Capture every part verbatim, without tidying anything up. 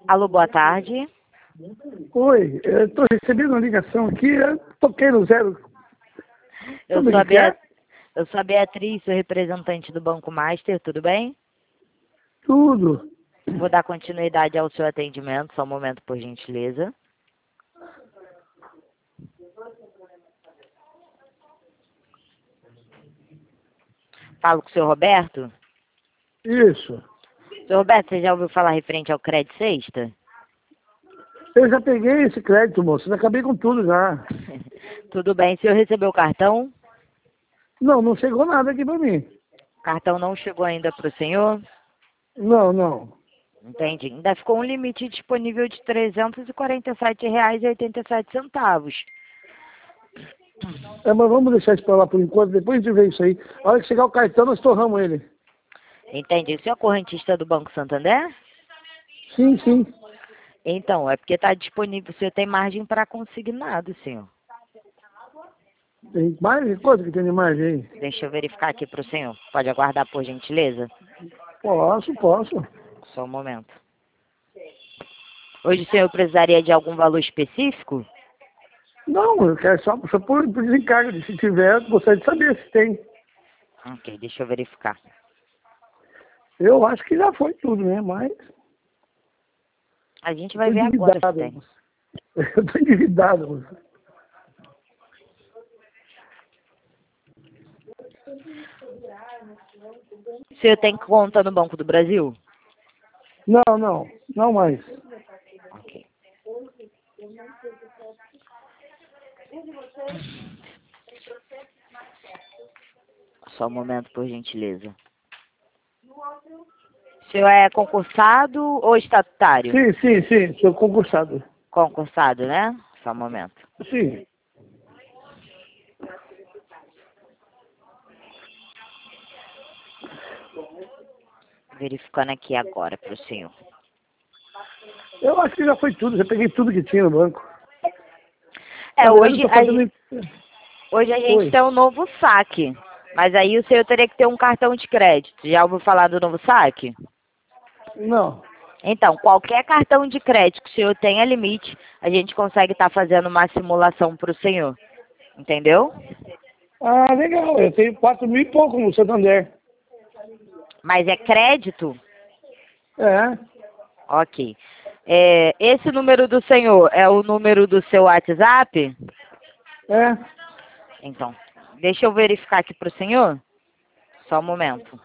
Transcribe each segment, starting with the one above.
Alô, boa tarde. Oi, eu estou recebendo uma ligação aqui, eu toquei no zero. Eu Como sou, é a que é? Bea... eu sou a Beatriz, sou representante do Banco Master, tudo bem? Tudo. Vou dar continuidade ao seu atendimento, só um momento, por gentileza. Falo com o senhor Roberto? Isso. Senhor Roberto, você já ouviu falar referente ao crédito sexta? Eu já peguei esse crédito, moço, já acabei com tudo já. Tudo bem, o senhor recebeu o cartão? Não, não chegou nada aqui para mim. O cartão não chegou ainda para o senhor? Não, não. Entendi. Ainda ficou um limite disponível de trezentos e quarenta e sete reais e oitenta e sete centavos. É, mas vamos deixar isso para lá por enquanto, depois a gente vê isso aí. A hora que chegar o cartão, nós torramos ele. Entendi. O senhor é correntista do Banco Santander? Sim, sim. Então, é porque está disponível, o senhor tem margem para consignado, senhor. Tem mais coisa que tem de margem aí? Deixa eu verificar aqui para o senhor. Pode aguardar, por gentileza? Posso, posso. Só um momento. Hoje o senhor precisaria de algum valor específico? Não, eu quero só, só por, por desencargo. de Se tiver, eu gostaria de saber se tem. Ok, deixa eu verificar. Eu acho que já foi tudo, né? Mas A gente eu vai tô ver agora se endividado, tem. moço. Eu tô endividado, moço. O senhor tem conta no Banco do Brasil? Não, não, não mais. Ok. Só um momento, por gentileza. O senhor é concursado ou estatutário? Sim, sim, sim, sou concursado. Concursado, né? Só um momento. Sim. Verificando aqui agora para o senhor. Eu acho que já foi tudo, já peguei tudo que tinha no banco. É, Na verdade, hoje eu tô a, fazendo. hoje a gente Oi. tem um novo saque. Mas aí o senhor teria que ter um cartão de crédito. Já ouviu falar do novo saque? Não. Então, qualquer cartão de crédito que o senhor tenha limite, a gente consegue estar fazendo uma simulação para o senhor. Entendeu? Ah, legal, eu tenho quatro mil e pouco no Santander. Mas é crédito? É, Ok. É, esse número do senhor é o número do seu WhatsApp? é. Então, deixa eu verificar aqui para o senhor. Só um momento.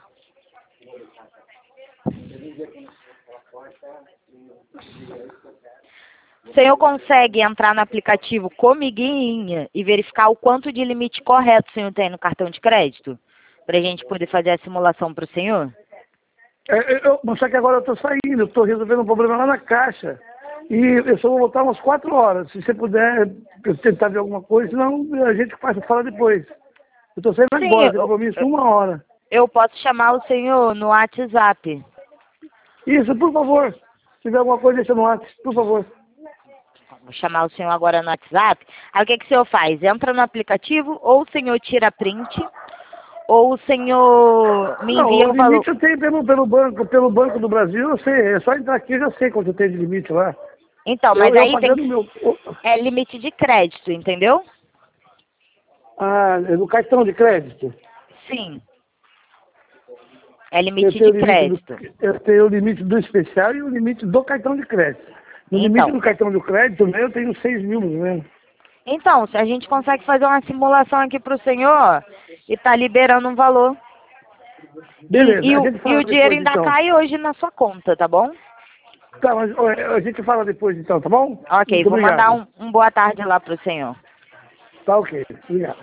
O senhor consegue entrar no aplicativo Comiguinha e verificar o quanto de limite correto o senhor tem no cartão de crédito? Para a gente poder fazer a simulação para o senhor? é eu, mas só que agora eu tô saindo, eu tô resolvendo um problema lá na caixa. E eu só vou voltar umas quatro horas. Se você puder eu tentar ver alguma coisa, senão a gente faz, fala depois. Eu tô saindo Sim, agora, tem eu, compromisso uma hora. eu posso chamar o senhor no WhatsApp. Isso, por favor. Se tiver alguma coisa, deixa no WhatsApp, por favor. Vou chamar o senhor agora no WhatsApp. Aí o que, que o senhor faz? Entra no aplicativo, ou o senhor tira print, ou o senhor me Não, envia o o valor. limite eu tenho pelo, pelo banco, pelo Banco do Brasil, eu sei, é só entrar aqui, eu já sei quanto eu tenho de limite lá. Então, Eu, mas eu aí tem pagando que... meu. É limite de crédito, entendeu? Ah, no cartão de crédito. Sim, é Eu limite tenho de o limite do, crédito. eu tenho o limite do especial e o limite do cartão de crédito. No limite Então, do cartão de crédito, meu, eu tenho seis mil, né? então, se a gente consegue fazer uma simulação aqui para o senhor e tá liberando um valor. E, Beleza, e, a o, gente e fala o dinheiro depois ainda então. cai hoje na sua conta, tá bom? Tá, mas ó, a gente fala depois então, tá bom? Ok, Muito vou mandar obrigado. um, um boa tarde lá para o senhor. Tá ok, obrigado.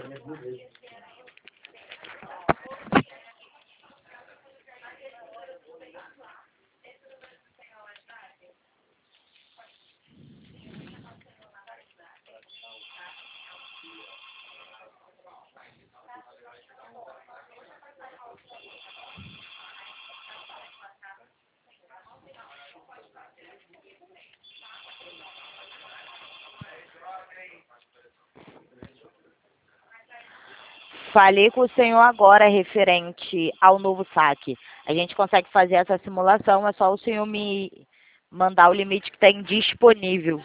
Falei com o senhor agora referente ao novo saque. A gente consegue fazer essa simulação, é só o senhor me, Mandar o limite que está indisponível.